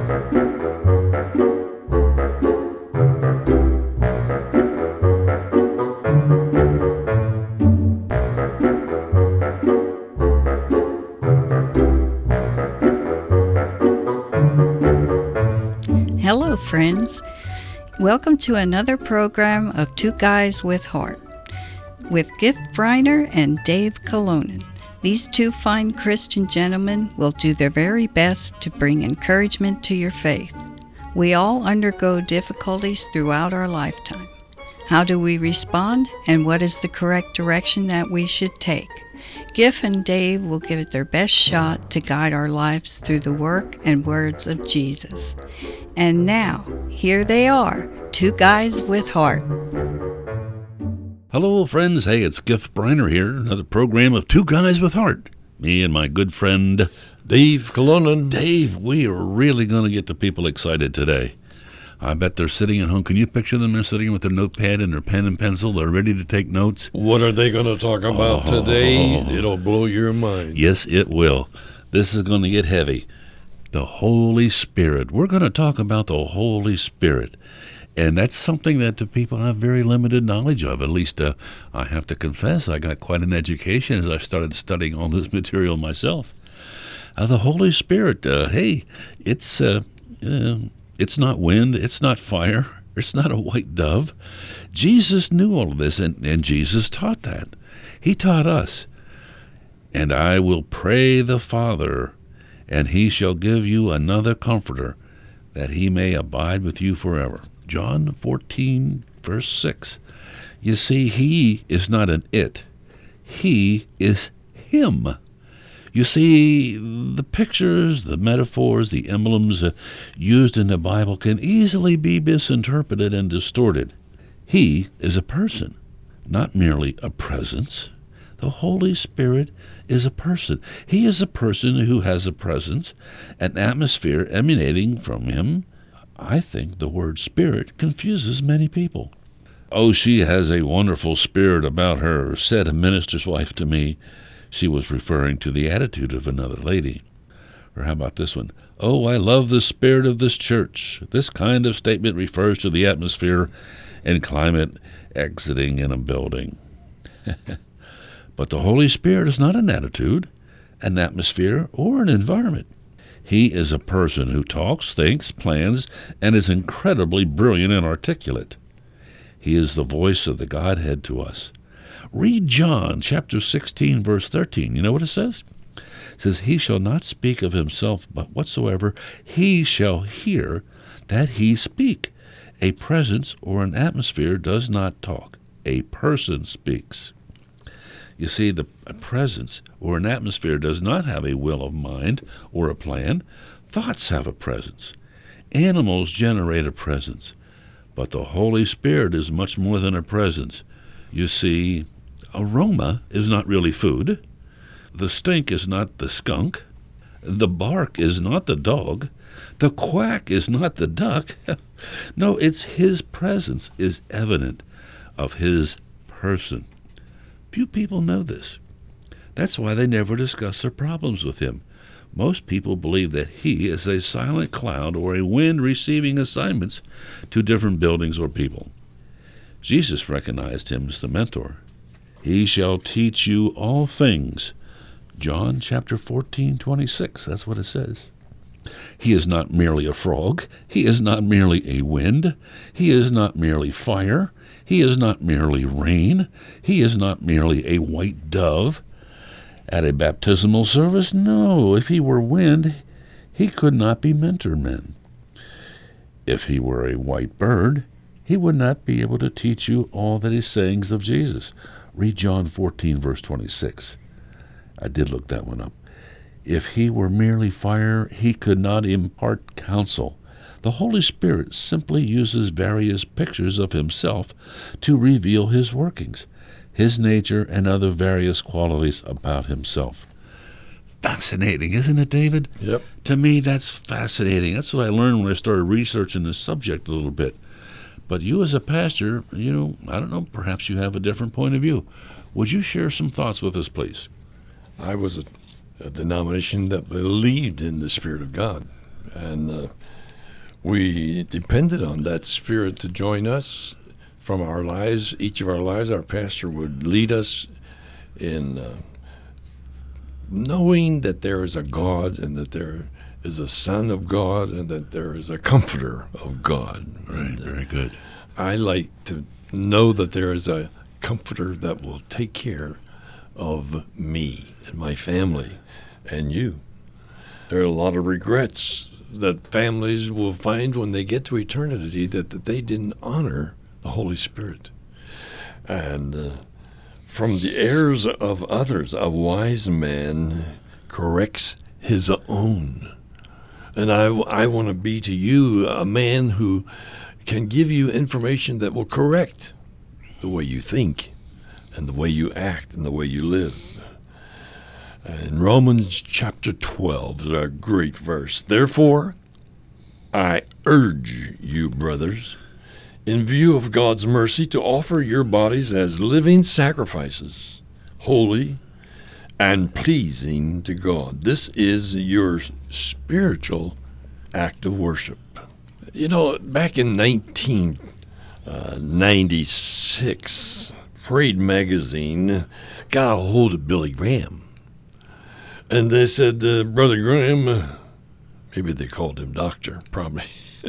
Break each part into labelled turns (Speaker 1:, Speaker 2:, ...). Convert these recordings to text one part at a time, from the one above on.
Speaker 1: Hello, friends. Welcome to another program of Two Guys with Heart with Gift Briner and Dave Colonen. These two fine Christian gentlemen will do their very best to bring encouragement to your faith. We all undergo difficulties throughout our lifetime. How do we respond, and what is the correct direction that we should take? Giff and Dave will give it their best shot to guide our lives through the work and words of Jesus. And now, here they are, Two Guys with Heart.
Speaker 2: Hello, friends. Hey, it's Giff Briner here. Another program of Two Guys with Heart. Me and my good friend
Speaker 3: Dave Colonen.
Speaker 2: Dave, we are really going to get the people excited today. I bet they're sitting at home. Can you picture them? They're sitting with their notepad and their pen and pencil. They're ready to take notes.
Speaker 3: What are they going to talk about today? It'll blow your mind.
Speaker 2: Yes, it will. This is going to get heavy. The Holy Spirit. We're going to talk about the Holy Spirit. And that's something that the people have very limited knowledge of. At least I have to confess, I got quite an education as I started studying all this material myself. The Holy Spirit, hey, it's not wind, it's not fire, it's not a white dove. Jesus knew all of this, and Jesus taught that. He taught us. And I will pray the Father, and he shall give you another comforter, that he may abide with you forever. John 14, verse 6. You see, he is not an it. He is him. You see, the pictures, the metaphors, the emblems used in the Bible can easily be misinterpreted and distorted. He is a person, not merely a presence. The Holy Spirit is a person. He is a person who has a presence, an atmosphere emanating from him. I think the word spirit confuses many people. Oh, she has a wonderful spirit about her, said a minister's wife to me. She was referring to the attitude of another lady. Or how about this one? Oh, I love the spirit of this church. This kind of statement refers to the atmosphere and climate exiting in a building. But the Holy Spirit is not an attitude, an atmosphere, or an environment. He is a person who talks, thinks, plans, and is incredibly brilliant and articulate. He is the voice of the Godhead to us. Read John chapter 16, verse 13. You know what it says? It says, he shall not speak of himself, but whatsoever he shall hear, that he speak. A presence or an atmosphere does not talk. A person speaks. You see, a presence or an atmosphere does not have a will of mind or a plan. Thoughts have a presence. Animals generate a presence. But the Holy Spirit is much more than a presence. You see, aroma is not really food. The stink is not the skunk. The bark is not the dog. The quack is not the duck. No, it's his presence is evident of his person. Few people know this. That's why they never discuss their problems with him. Most people believe that he is a silent cloud or a wind receiving assignments to different buildings or people. Jesus recognized him as the mentor. He shall teach you all things. John chapter 14, 26, that's what it says. He is not merely a frog. He is not merely a wind. He is not merely fire. He is not merely rain. He is not merely a white dove. At a baptismal service, no. If he were wind, he could not be mentor men. If he were a white bird, he would not be able to teach you all that he sings of Jesus. Read John 14, verse 26. I did look that one up. If he were merely fire, he could not impart counsel. The Holy Spirit simply uses various pictures of himself to reveal his workings, his nature, and other various qualities about himself. Fascinating, isn't it, David?
Speaker 3: Yep.
Speaker 2: To me, that's fascinating. That's what I learned when I started researching this subject a little bit. But you as a pastor, I don't know, perhaps you have a different point of view. Would you share some thoughts with us, please?
Speaker 3: I was a denomination that believed in the Spirit of God. And we depended on that Spirit to join us from our lives, each of our lives. Our pastor would lead us in knowing that there is a God and that there is a Son of God and that there is a Comforter of God.
Speaker 2: Right,
Speaker 3: And,
Speaker 2: very good.
Speaker 3: I like to know that there is a Comforter that will take care of me and my family and you. There are a lot of regrets that families will find when they get to eternity that they didn't honor the Holy Spirit. And from the errors of others, a wise man corrects his own. And I want to be to you a man who can give you information that will correct the way you think and the way you act and the way you live. In Romans chapter 12 is a great verse. Therefore, I urge you, brothers, in view of God's mercy, to offer your bodies as living sacrifices, holy and pleasing to God. This is your spiritual act of worship. You know, back in 1996, Parade magazine got a hold of Billy Graham. And they said, Brother Graham, maybe they called him Doctor, probably.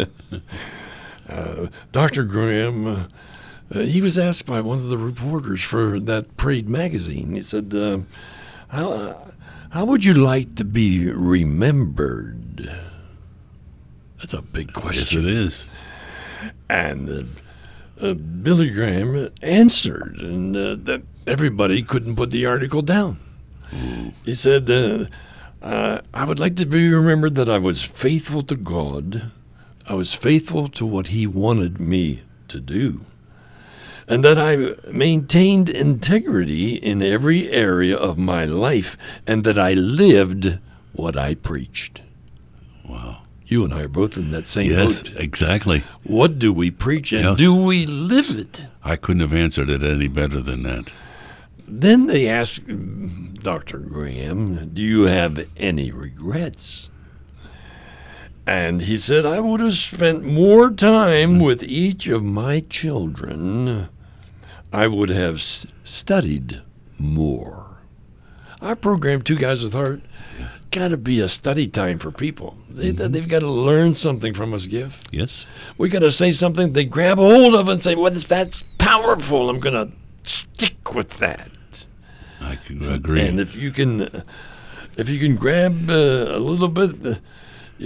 Speaker 3: Dr. Graham, he was asked by one of the reporters for that Parade magazine. He said, how would you like to be remembered? That's a big question.
Speaker 2: Yes, it is.
Speaker 3: And Billy Graham answered, and that everybody couldn't put the article down. He said, I would like to be remembered that I was faithful to God. I was faithful to what he wanted me to do. And that I maintained integrity in every area of my life, and that I lived what I preached.
Speaker 2: Wow.
Speaker 3: You and I are both in that same
Speaker 2: Yes,
Speaker 3: boat.
Speaker 2: exactly.
Speaker 3: What do we preach, and
Speaker 2: Yes.
Speaker 3: do we live it?
Speaker 2: I couldn't have answered it any better than that.
Speaker 3: Then they asked Dr. Graham, do you have any regrets? And he said, I would have spent more time with each of my children. I would have studied more. Our program, Two Guys with Heart, got to be a study time for people. They've got to learn something from us, Giff.
Speaker 2: Yes?
Speaker 3: We got to say something they grab a hold of and say, well, that's powerful. I'm going to stick with that.
Speaker 2: I can agree.
Speaker 3: And if you can grab a little bit, you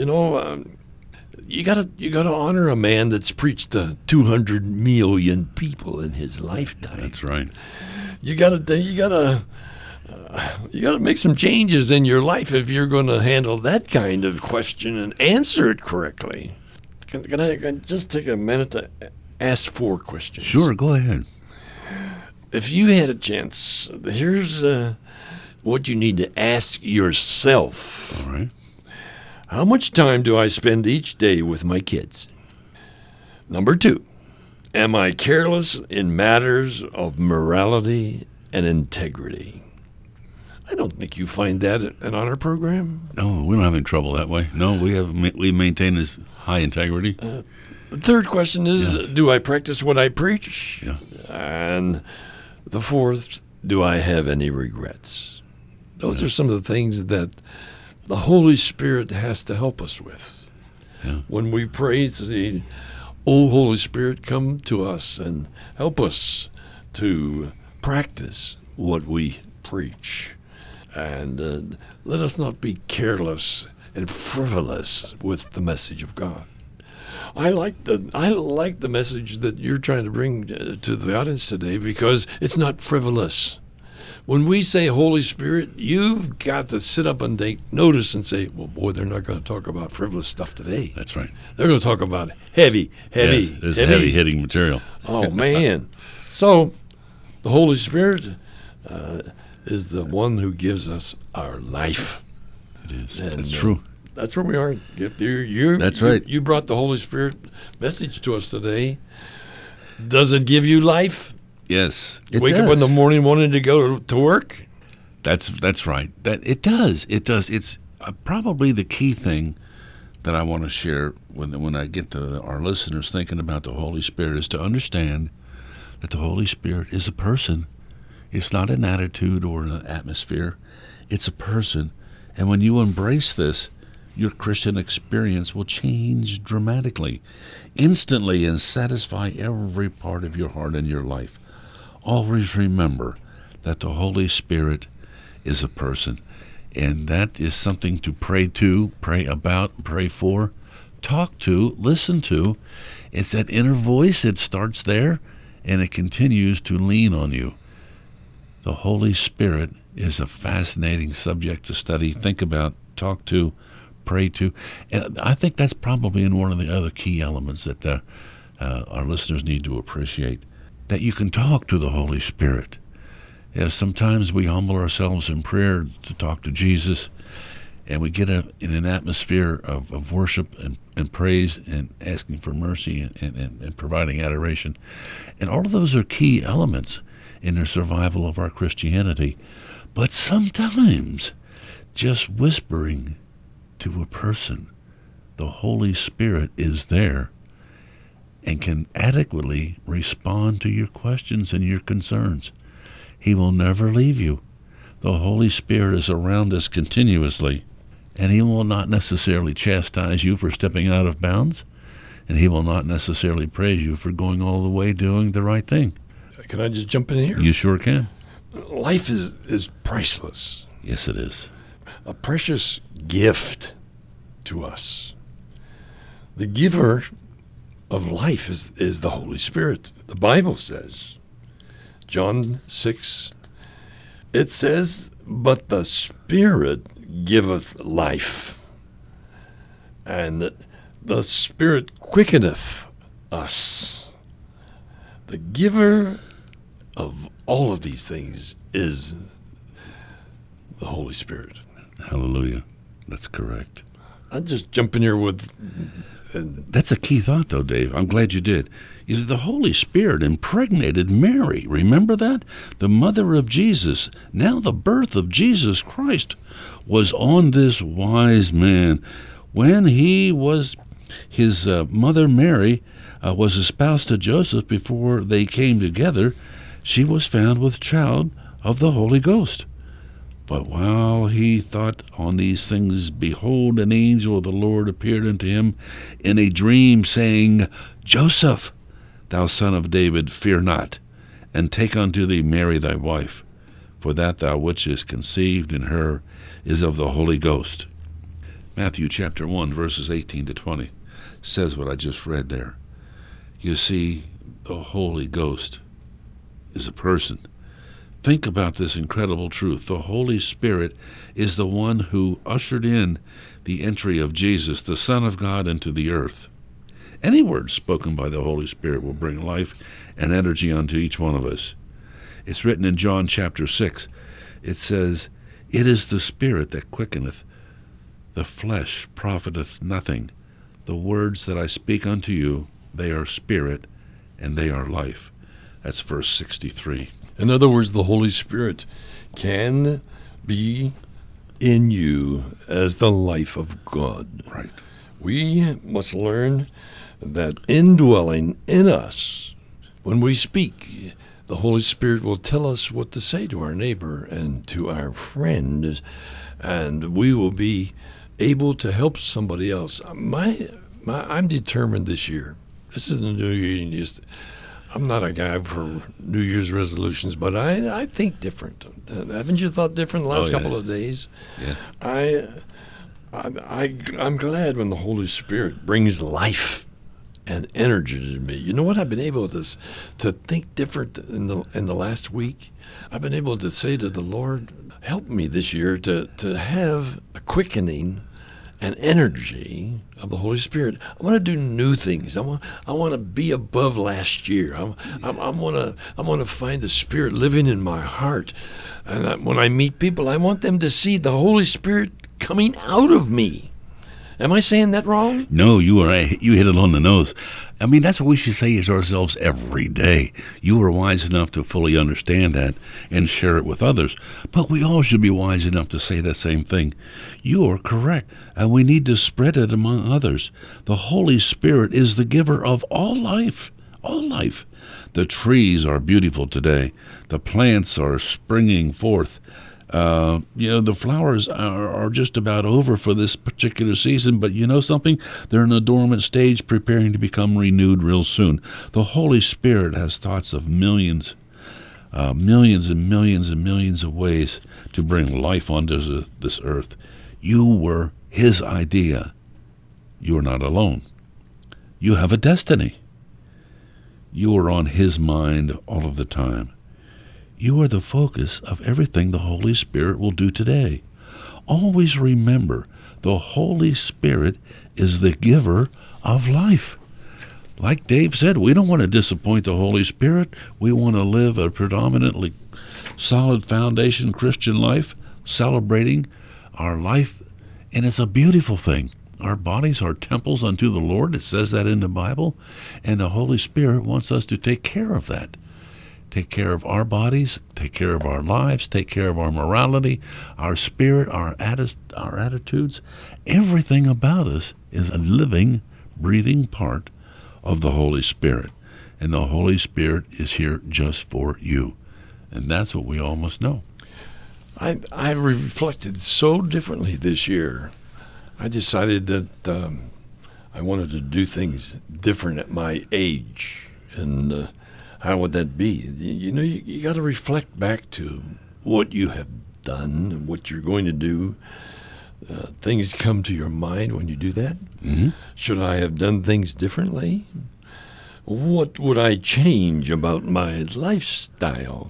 Speaker 3: gotta honor a man that's preached to 200 million people in his lifetime.
Speaker 2: That's right.
Speaker 3: You gotta make some changes in your life if you're going to handle that kind of question and answer it correctly. Can I just take a minute to ask 4 questions?
Speaker 2: Sure, go ahead.
Speaker 3: If you had a chance, here's what you need to ask yourself.
Speaker 2: All right.
Speaker 3: How much time do I spend each day with my kids? Number 2, am I careless in matters of morality and integrity? I don't think you find that in our program.
Speaker 2: No, we don't have any trouble that way. No, we maintain this high integrity.
Speaker 3: The third question is,
Speaker 2: Yes.
Speaker 3: do I practice what I preach?
Speaker 2: Yeah.
Speaker 3: And the 4th, do I have any regrets? Those are some of the things that the Holy Spirit has to help us with.
Speaker 2: Yeah.
Speaker 3: When we pray, say, "Oh, Holy Spirit, come to us and help us to practice what we preach. And let us not be careless and frivolous with the message of God." I like the message that you're trying to bring to the audience today, because it's not frivolous. When we say Holy Spirit, you've got to sit up and take notice and say, well, boy, they're not going to talk about frivolous stuff today.
Speaker 2: That's right.
Speaker 3: They're going to talk about heavy.
Speaker 2: Yes, this heavy-hitting material.
Speaker 3: Oh, man. So the Holy Spirit is the one who gives us our life.
Speaker 2: It is.
Speaker 3: And,
Speaker 2: That's true.
Speaker 3: That's where we are.
Speaker 2: That's right.
Speaker 3: You brought the Holy Spirit message to us today. Does it give you life?
Speaker 2: Yes,
Speaker 3: You
Speaker 2: it
Speaker 3: wake
Speaker 2: does.
Speaker 3: up in the morning wanting to go to work?
Speaker 2: That's right. It does. It does. It's probably the key thing that I want to share when I get to our listeners thinking about the Holy Spirit is to understand that the Holy Spirit is a person. It's not an attitude or an atmosphere. It's a person. And when you embrace this, your Christian experience will change dramatically, instantly, and satisfy every part of your heart and your life. Always remember that the Holy Spirit is a person. And that is something to pray to, pray about, pray for, talk to, listen to. It's that inner voice. It starts there, and it continues to lean on you. The Holy Spirit is a fascinating subject to study, think about, talk to, pray to. And I think that's probably one of the other key elements that our listeners need to appreciate, that you can talk to the Holy Spirit. Yes, sometimes we humble ourselves in prayer to talk to Jesus, and we get in an atmosphere of worship and praise and asking for mercy and providing adoration. And all of those are key elements in the survival of our Christianity. But sometimes just whispering to a person, the Holy Spirit is there and can adequately respond to your questions and your concerns. He will never leave you. The Holy Spirit is around us continuously, and he will not necessarily chastise you for stepping out of bounds, and he will not necessarily praise you for going all the way doing the right thing.
Speaker 3: Can I just jump in here?
Speaker 2: You sure can.
Speaker 3: Life is priceless.
Speaker 2: Yes, it is.
Speaker 3: A precious gift to us. The giver of life is the Holy Spirit. The Bible says, John 6, it says, but the Spirit giveth life, and the Spirit quickeneth us. The giver of all of these things is the Holy Spirit.
Speaker 2: Hallelujah. That's correct.
Speaker 3: I'll just jump in here with...
Speaker 2: That's a key thought, though, Dave. I'm glad you did. Is the Holy Spirit impregnated Mary. Remember that? The mother of Jesus. Now the birth of Jesus Christ was on this wise man. When his mother Mary was espoused to Joseph before they came together, she was found with child of the Holy Ghost. But while he thought on these things, behold, an angel of the Lord appeared unto him in a dream, saying, Joseph, thou son of David, fear not, and take unto thee Mary thy wife, for that thou which is conceived in her is of the Holy Ghost. Matthew chapter 1, verses 18 to 20 says what I just read there. You see, the Holy Ghost is a person. Think about this incredible truth. The Holy Spirit is the one who ushered in the entry of Jesus, the Son of God, into the earth. Any word spoken by the Holy Spirit will bring life and energy unto each one of us. It's written in John chapter 6. It says, it is the Spirit that quickeneth, the flesh profiteth nothing. The words that I speak unto you, they are spirit, and they are life. That's verse 63.
Speaker 3: In other words, the Holy Spirit can be in you as the life of God.
Speaker 2: Right.
Speaker 3: We must learn that indwelling in us, when we speak, the Holy Spirit will tell us what to say to our neighbor and to our friend, and we will be able to help somebody else. I'm determined this year. This is the New Year. I'm not a guy for New Year's resolutions, but I think different. Haven't you thought different the last couple of days?
Speaker 2: Yeah.
Speaker 3: I'm glad when the Holy Spirit brings life and energy to me. You know what? I've been able to think different in the last week. I've been able to say to the Lord, help me this year to have a quickening and energy of the Holy Spirit. I want to do new things. I want to be above last year. I want to find the Spirit living in my heart. And when I meet people, I want them to see the Holy Spirit coming out of me. Am I saying that wrong?
Speaker 2: No, you hit it on the nose. I mean, that's what we should say to ourselves every day. You are wise enough to fully understand that and share it with others. But we all should be wise enough to say the same thing. You are correct, and we need to spread it among others. The Holy Spirit is the giver of all life. All life. The trees are beautiful today. The plants are springing forth. The flowers are just about over for this particular season, but you know something? They're in a dormant stage preparing to become renewed real soon. The Holy Spirit has thoughts of millions and millions and millions of ways to bring life onto this earth. You were His idea. You are not alone. You have a destiny. You are on His mind all of the time. You are the focus of everything the Holy Spirit will do today. Always remember, the Holy Spirit is the giver of life. Like Dave said, we don't want to disappoint the Holy Spirit. We want to live a predominantly solid foundation Christian life, celebrating our life, and it's a beautiful thing. Our bodies are temples unto the Lord. It says that in the Bible, and the Holy Spirit wants us to take care of that. Take care of our bodies, take care of our lives, take care of our morality, our spirit, our attitudes. Everything about us is a living, breathing part of the Holy Spirit. And the Holy Spirit is here just for you. And that's what we all must know.
Speaker 3: I reflected so differently this year. I decided that I wanted to do things different at my age. And how would that be? You got to reflect back to what you have done, what you're going to do. Things come to your mind when you do that.
Speaker 2: Mm-hmm.
Speaker 3: Should I have done things differently? What would I change about my lifestyle?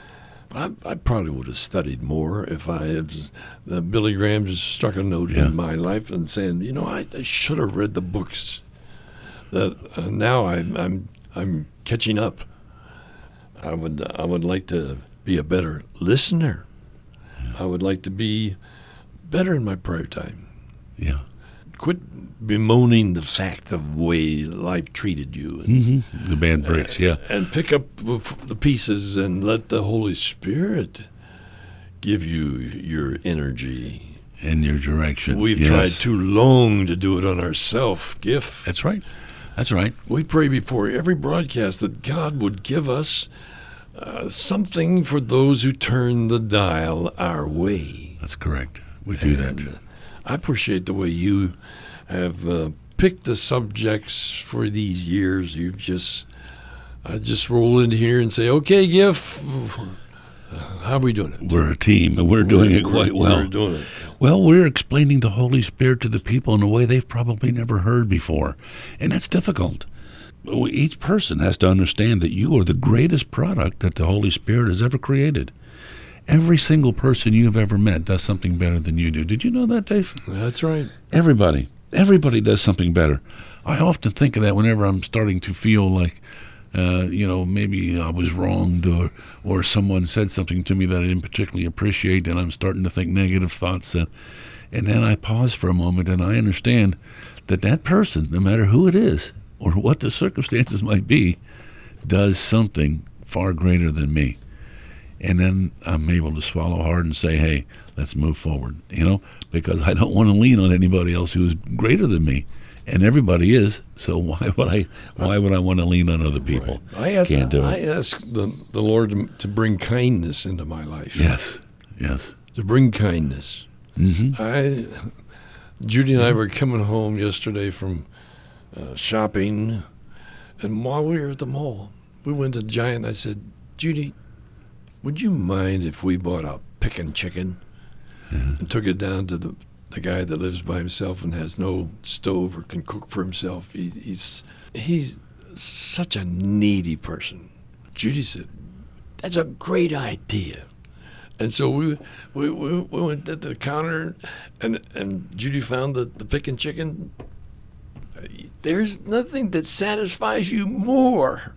Speaker 3: I probably would have studied more if I had. Billy Graham just struck a note in my life and saying, I should have read the books. That now I'm catching up. I would like to be a better listener. I would like to be better in my prayer time.
Speaker 2: Yeah.
Speaker 3: Quit bemoaning the fact of the way life treated you. And,
Speaker 2: The bad breaks,
Speaker 3: and pick up the pieces and let the Holy Spirit give you your energy.
Speaker 2: And your direction.
Speaker 3: We've tried too long to do it on ourselves, Giff.
Speaker 2: That's right. That's right.
Speaker 3: We pray before every broadcast that God would give us something for those who turn the dial our way.
Speaker 2: That's correct. We do that.
Speaker 3: I appreciate the way you have picked the subjects for these years. I just roll in here and say, okay, Giff, how are we doing it?
Speaker 2: We're a team, and we're doing it quite well.
Speaker 3: We're doing it.
Speaker 2: Well, we're explaining the Holy Spirit to the people in a way they've probably never heard before, and that's difficult. Each person has to understand that you are the greatest product that the Holy Spirit has ever created. Every single person you've ever met does something better than you do. Did you know that, Dave?
Speaker 3: That's right.
Speaker 2: Everybody does something better. I often think of that whenever I'm starting to feel like, maybe I was wronged or someone said something to me that I didn't particularly appreciate, and I'm starting to think negative thoughts. And then I pause for a moment, and I understand that person, no matter who it is or what the circumstances might be, does something far greater than me. And then I'm able to swallow hard and say, hey, let's move forward, because I don't want to lean on anybody else who is greater than me. And everybody is, so why would I want to lean on other people?
Speaker 3: Right. I ask the Lord to bring kindness into my life.
Speaker 2: Yes.
Speaker 3: To bring kindness.
Speaker 2: Mm-hmm.
Speaker 3: Judy and I were coming home yesterday from shopping, and while we were at the mall, we went to Giant. I said, Judy, would you mind if we bought a pickin' chicken and took it down to the guy that lives by himself and has no stove or can cook for himself? He's such a needy person. Judy said, that's a great idea. And so we went to the counter, and Judy found the pickin' chicken. There's nothing that satisfies you more.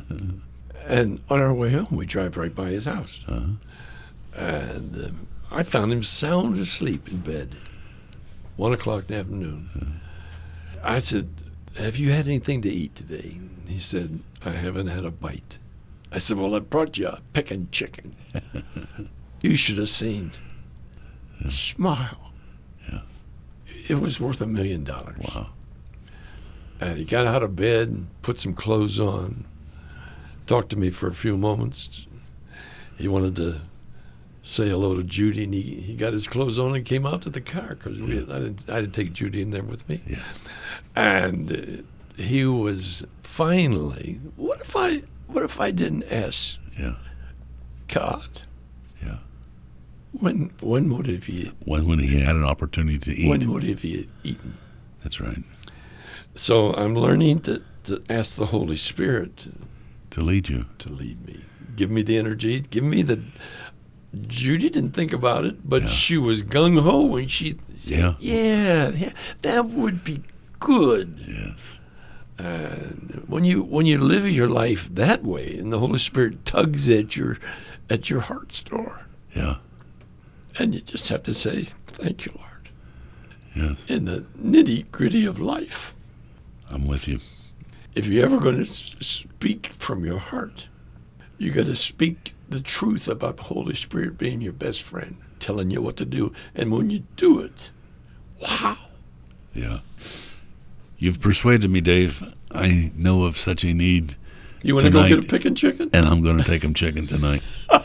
Speaker 3: And on our way home, we drive right by his house.
Speaker 2: Uh-huh.
Speaker 3: And I found him sound asleep in bed. 1 o'clock in the afternoon. I said, have you had anything to eat today? He said, I haven't had a bite. I said, well, I brought you a picking chicken. You should have seen the smile.
Speaker 2: Yeah.
Speaker 3: It was worth $1 million.
Speaker 2: Wow.
Speaker 3: And he got out of bed, put some clothes on, talked to me for a few moments. He wanted to say hello to Judy, and he got his clothes on and came out to the car because I didn't take Judy in there with me.
Speaker 2: Yeah.
Speaker 3: And he was finally, what if I didn't ask God?
Speaker 2: Yeah.
Speaker 3: When would he?
Speaker 2: When he had an opportunity to eat.
Speaker 3: When would he have eaten?
Speaker 2: That's right.
Speaker 3: So I'm learning to ask the Holy Spirit
Speaker 2: To lead you.
Speaker 3: to lead me. Give me the energy. Give me the. Judy didn't think about it, but she was gung ho when she said, "Yeah, that would be good."
Speaker 2: Yes.
Speaker 3: And when you live your life that way, and the Holy Spirit tugs at your heart's door,
Speaker 2: Yeah.
Speaker 3: and you just have to say, "Thank you, Lord."
Speaker 2: Yes.
Speaker 3: In the nitty gritty of life,
Speaker 2: I'm with you.
Speaker 3: if you're ever going to speak from your heart, you got to speak the truth about the Holy Spirit being your best friend, telling you what to do. And when you do it, wow.
Speaker 2: Yeah. You've persuaded me, Dave. I know of such a need.
Speaker 3: You want to go get a
Speaker 2: tonight,
Speaker 3: picking chicken?
Speaker 2: and I'm going to take him chicken tonight.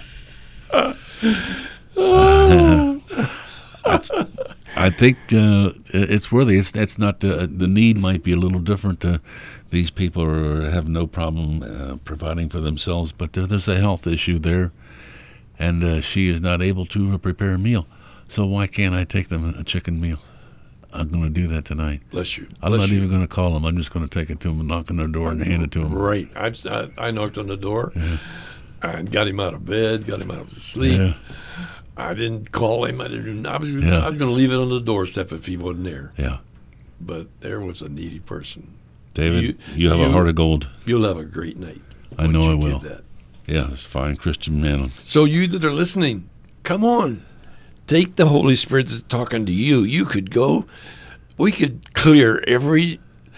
Speaker 2: I think it's worthy. It's not the need might be a little different. These people have no problem providing for themselves, but there's a health issue there, and she is not able to prepare a meal. So why can't I take them a chicken meal? I'm going to do that tonight.
Speaker 3: Bless you.
Speaker 2: I'm not even going to call them. I'm just going to take it to them and knock on their door and hand it to them.
Speaker 3: Right. I knocked on the door and got him out of bed, got him out of his sleep.
Speaker 2: Yeah.
Speaker 3: I didn't call him. I was going to leave it on the doorstep if he wasn't there.
Speaker 2: Yeah.
Speaker 3: But there was a needy person.
Speaker 2: David, you have a heart of gold.
Speaker 3: You'll have a great night.
Speaker 2: I know I will.
Speaker 3: That.
Speaker 2: Yeah, it's fine, Christian man.
Speaker 3: So you that are listening, come on. Take the Holy Spirit that's talking to you. You could go. We could clear every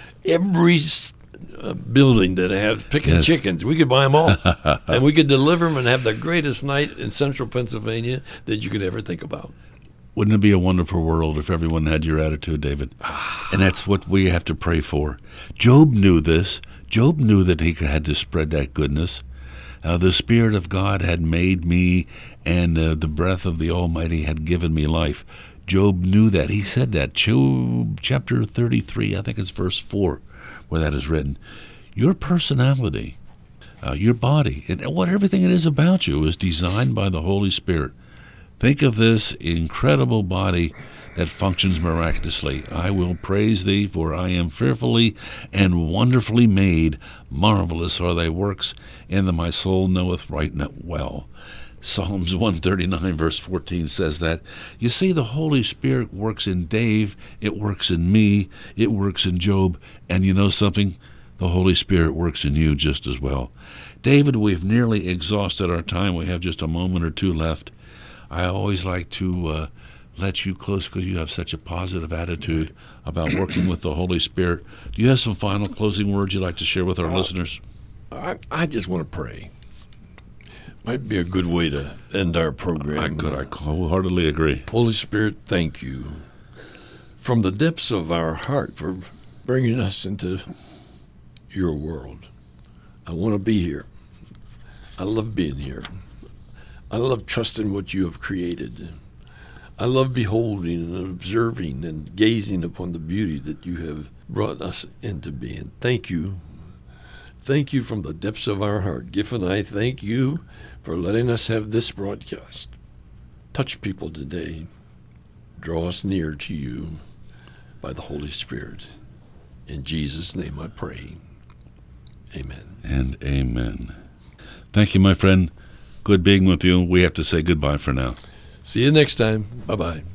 Speaker 3: building that has picking chickens. We could buy them all. And we could deliver them and have the greatest night in central Pennsylvania that you could ever think about.
Speaker 2: Wouldn't it be a wonderful world if everyone had your attitude, David? And that's what we have to pray for. Job knew this. Job knew that he had to spread that goodness. The Spirit of God had made me, and the breath of the Almighty had given me life. Job knew that. He said that. Job chapter 33, I think it's verse 4, where that is written. Your personality, your body, and everything it is about you is designed by the Holy Spirit. Think of this incredible body that functions miraculously. I will praise thee, for I am fearfully and wonderfully made. Marvelous are thy works, and that my soul knoweth right well. Psalms 139 verse 14 says that. You see, the Holy Spirit works in Dave, it works in me, it works in Job, and you know something? The Holy Spirit works in you just as well. David, we've nearly exhausted our time. We have just a moment or two left. I always like to let you close because you have such a positive attitude about working with the Holy Spirit. Do you have some final closing words you'd like to share with our listeners?
Speaker 3: I just want to pray. Might be a good way to end our program.
Speaker 2: I wholeheartedly agree.
Speaker 3: Holy Spirit, thank you from the depths of our heart for bringing us into your world. I want to be here. I love being here. I love trusting what you have created. I love beholding and observing and gazing upon the beauty that you have brought us into being. Thank you. Thank you from the depths of our heart. Giff and I thank you for letting us have this broadcast. Touch people today. Draw us near to you by the Holy Spirit. In Jesus' name I pray. Amen.
Speaker 2: And amen. Thank you, my friend. Good being with you. We have to say goodbye for now.
Speaker 3: See you next time. Bye-bye.